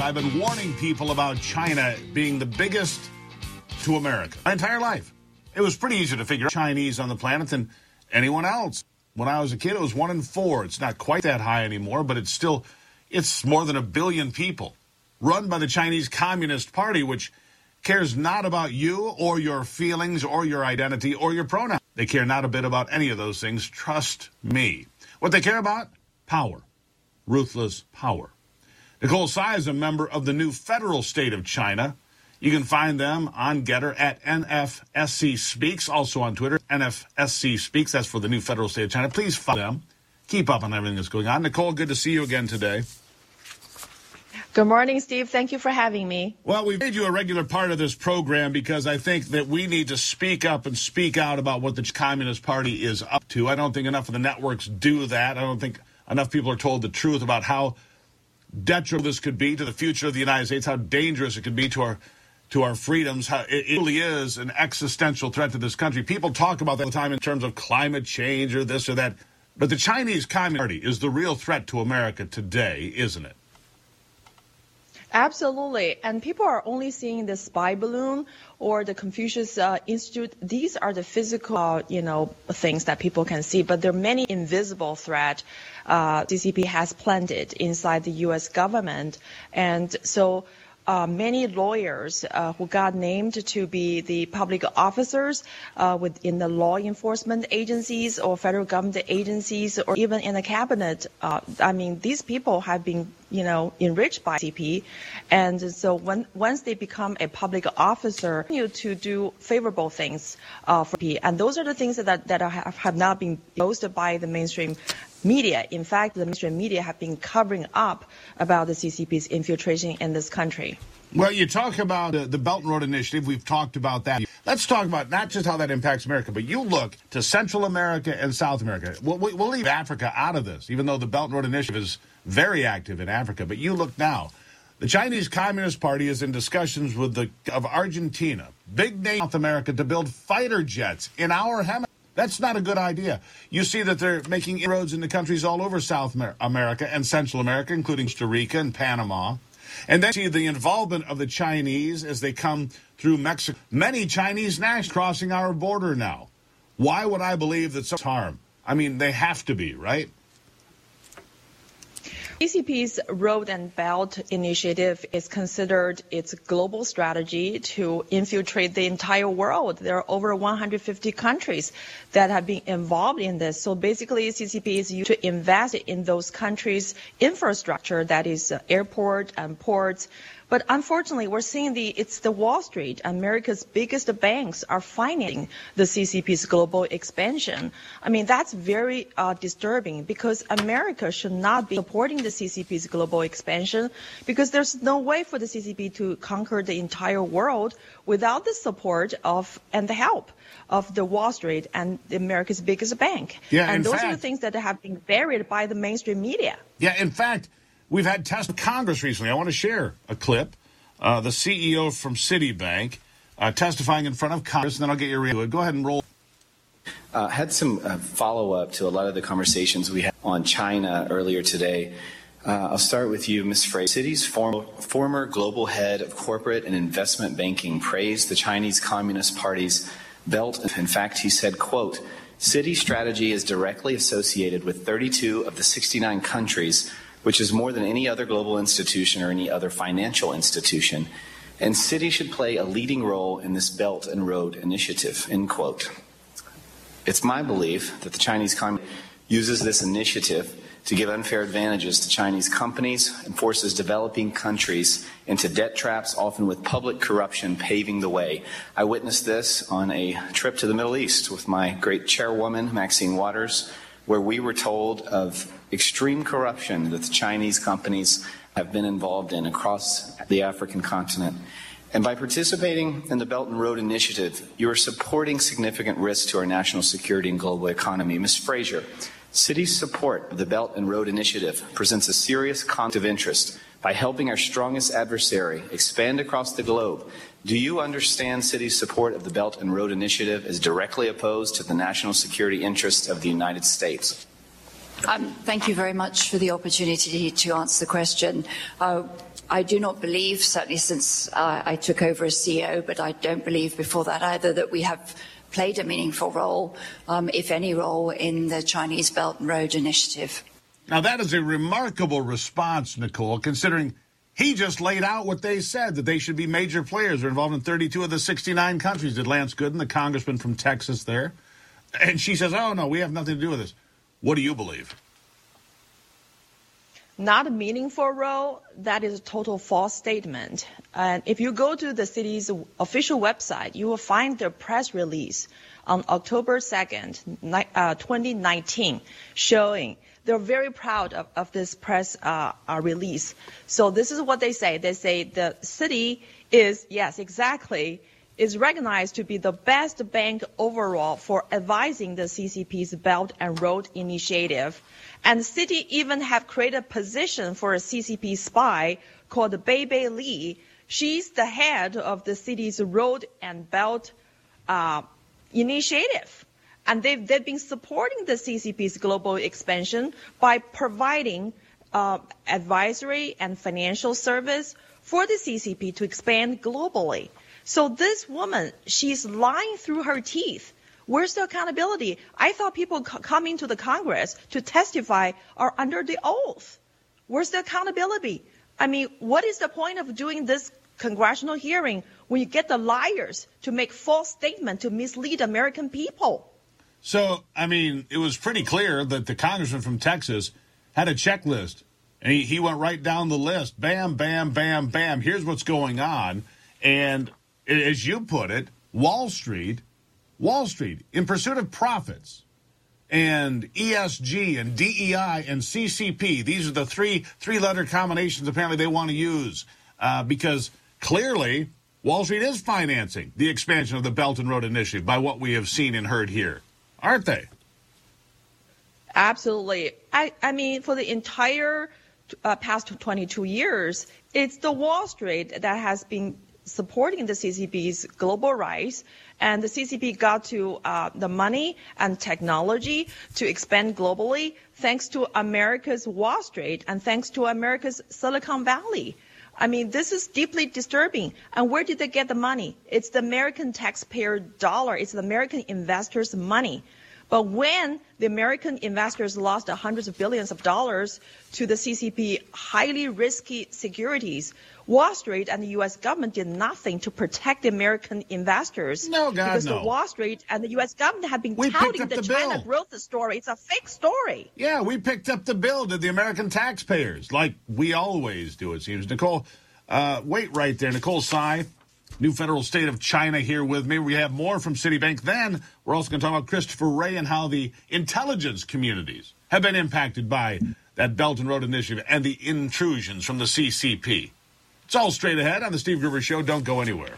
I've been warning people about China being the biggest to America my entire life. It was pretty easy to figure out Chinese on the planet than anyone else. When I was a kid, it was 1 in 4. It's not quite that high anymore, but it's more than 1 billion people, run by the Chinese Communist Party, which cares not about you or your feelings or your identity or your pronouns. They care not a bit about any of those things. Trust me. What they care about? Power. Ruthless power. Nicole Tsai is a member of the new federal state of China. You can find them on Getter at NFSC Speaks, also on Twitter, NFSC Speaks. That's for the new federal state of China. Please follow them. Keep up on everything that's going on. Nicole, good to see you again today. Good morning, Steve. Thank you for having me. Well, we've made you a regular part of this program because I think that we need to speak up and speak out about what the Communist Party is up to. I don't think enough of the networks do that. I don't think enough people are told the truth about how detrimental this could be to the future of the United States, how dangerous it could be to our freedoms, how it really is an existential threat to this country. People talk about that all the time in terms of climate change or this or that. But the Chinese Communist Party is the real threat to America today, isn't it? Absolutely. And people are only seeing the spy balloon or the Confucius Institute. These are the physical, things that people can see. But there are many invisible threats CCP has planted inside the U.S. government. And so many lawyers who got named to be the public officers within the law enforcement agencies or federal government agencies or even in the cabinet, these people have been enriched by CP. And so once they become a public officer, to do favorable things for CP. And those are the things that have not been posted by the mainstream media. In fact, the mainstream media have been covering up about the CCP's infiltration in this country. Well, you talk about the Belt and Road Initiative. We've talked about that. Let's talk about not just how that impacts America, but you look to Central America and South America. We'll leave Africa out of this, even though the Belt and Road Initiative is very active in Africa. But you look now. The Chinese Communist Party is in discussions with of Argentina, big name South America, to build fighter jets in our hemisphere. That's not a good idea. You see that they're making inroads into countries all over South America and Central America, including Costa Rica and Panama. And then you see the involvement of the Chinese as they come through Mexico. Many Chinese nationals crossing our border now. Why would I believe that some harm? I mean, they have to be, right? CCP's Road and Belt Initiative is considered its global strategy to infiltrate the entire world. There are over 150 countries that have been involved in this. So basically, CCP is used to invest in those countries' infrastructure, that is airport and ports. But unfortunately, we're seeing it's the Wall Street, America's biggest banks are financing the CCP's global expansion. I mean, that's very disturbing because America should not be supporting the CCP's global expansion because there's no way for the CCP to conquer the entire world without the support and the help of the Wall Street and America's biggest bank. Yeah, and those are the things that have been buried by the mainstream media. Yeah, in fact, we've had tests of Congress recently. I want to share a clip. The CEO from Citibank testifying in front of Congress, and then I'll get your reaction. Go ahead and roll. Had some follow-up to a lot of the conversations we had on China earlier today. I'll start with you, Ms. Fraser. Citi's former global head of corporate and investment banking praised the Chinese Communist Party's belt. In fact, he said, quote, Citi's strategy is directly associated with 32 of the 69 countries, which is more than any other global institution or any other financial institution. And Citi should play a leading role in this Belt and Road Initiative, end quote. It's my belief that the Chinese Communist uses this initiative to give unfair advantages to Chinese companies and forces developing countries into debt traps, often with public corruption paving the way. I witnessed this on a trip to the Middle East with my great chairwoman, Maxine Waters, where we were told of extreme corruption that the Chinese companies have been involved in across the African continent. And by participating in the Belt and Road Initiative, you are supporting significant risks to our national security and global economy. Ms. Fraser, Citi's support of the Belt and Road Initiative presents a serious conflict of interest by helping our strongest adversary expand across the globe. Do you understand Citi's support of the Belt and Road Initiative is directly opposed to the national security interests of the United States? Thank you very much for the opportunity to answer the question. I do not believe, certainly since I took over as CEO, but I don't believe before that either, that we have played a meaningful role, if any role, in the Chinese Belt and Road Initiative. Now, that is a remarkable response, Nicole, considering he just laid out what they said, that they should be major players. They're involved in 32 of the 69 countries. Did Lance Gooden, the congressman from Texas there. And she says, oh, no, we have nothing to do with this. What do you believe? Not a meaningful role, that is a total false statement. And if you go to the city's official website, you will find their press release on October 2nd, 2019, showing they're very proud of this press release. So this is what they say. They say the city is, yes, exactly, is recognized to be the best bank overall for advising the CCP's Belt and Road Initiative. And the city even have created a position for a CCP spy called Beibei Li. She's the head of the city's Road and Belt Initiative. And they've been supporting the CCP's global expansion by providing advisory and financial service for the CCP to expand globally. So this woman, she's lying through her teeth. Where's the accountability? I thought people coming to the Congress to testify are under the oath. Where's the accountability? I mean, what is the point of doing this congressional hearing when you get the liars to make false statements to mislead American people? So, I mean, it was pretty clear that the congressman from Texas had a checklist. And he went right down the list. Bam, bam, bam, bam. Here's what's going on. And as you put it, Wall Street, in pursuit of profits, and ESG and DEI and CCP, these are the three-letter combinations apparently they want to use because clearly Wall Street is financing the expansion of the Belt and Road Initiative by what we have seen and heard here, aren't they? Absolutely. I mean, for the entire past 22 years, it's the Wall Street that has been supporting the CCP's global rise, and the CCP got to the money and technology to expand globally thanks to America's Wall Street and thanks to America's Silicon Valley. I mean, this is deeply disturbing. And where did they get the money? It's the American taxpayer dollar. It's the American investors' money. But when the American investors lost hundreds of billions of dollars to the CCP highly risky securities, Wall Street and the U.S. government did nothing to protect the American investors. Because the Wall Street and the U.S. government have been touting the China growth story. It's a fake story. Yeah, we picked up the bill to the American taxpayers, like we always do, it seems. Nicole, wait right there. Nicole Sy, new federal state of China, here with me. We have more from Citibank. Then we're also going to talk about Christopher Wray and how the intelligence communities have been impacted by that Belt and Road Initiative and the intrusions from the CCP. It's all straight ahead on the Steve Gruber Show. Don't go anywhere.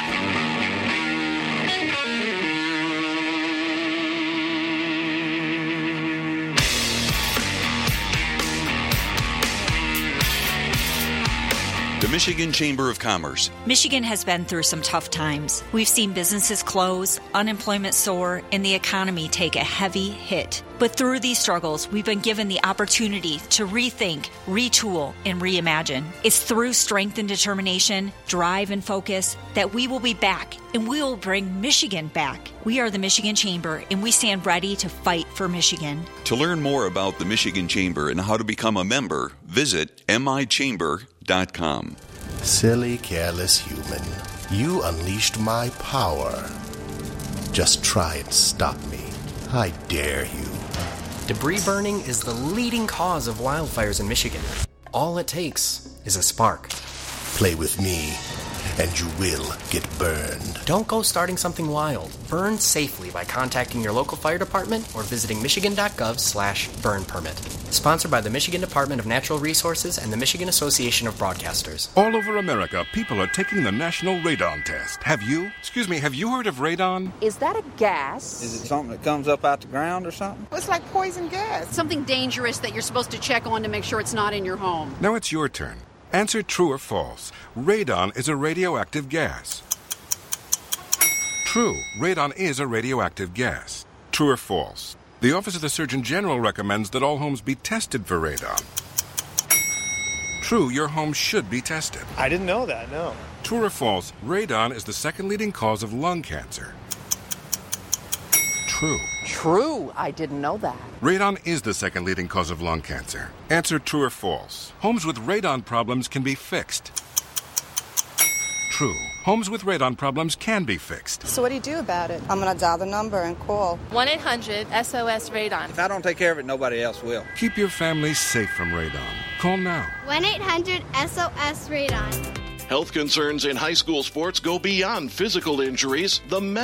The Michigan Chamber of Commerce. Michigan has been through some tough times. We've seen businesses close, unemployment soar, and the economy take a heavy hit. But through these struggles, we've been given the opportunity to rethink, retool, and reimagine. It's through strength and determination, drive and focus that we will be back, and we will bring Michigan back. We are the Michigan Chamber, and we stand ready to fight for Michigan. To learn more about the Michigan Chamber and how to become a member, visit michamber.com. Silly, careless human. You unleashed my power. Just try and stop me. I dare you. Debris burning is the leading cause of wildfires in Michigan. All it takes is a spark. Play with me, and you will get burned. Don't go starting something wild. Burn safely by contacting your local fire department or visiting michigan.gov/burn permit. Sponsored by the Michigan Department of Natural Resources and the Michigan Association of Broadcasters. All over America, people are taking the National Radon Test. Have you heard of radon? Is that a gas? Is it something that comes up out the ground or something? It's like poison gas. Something dangerous that you're supposed to check on to make sure it's not in your home. Now it's your turn. Answer true or false. Radon is a radioactive gas. True. Radon is a radioactive gas. True or false? The Office of the Surgeon General recommends that all homes be tested for radon. True, your home should be tested. I didn't know that, no. True or false, radon is the second leading cause of lung cancer. True. True, I didn't know that. Radon is the second leading cause of lung cancer. Answer true or false. Homes with radon problems can be fixed. True. Homes with radon problems can be fixed. So what do you do about it? I'm going to dial the number and call. 1-800-SOS-RADON. If I don't take care of it, nobody else will. Keep your family safe from radon. Call now. 1-800-SOS-RADON. Health concerns in high school sports go beyond physical injuries. The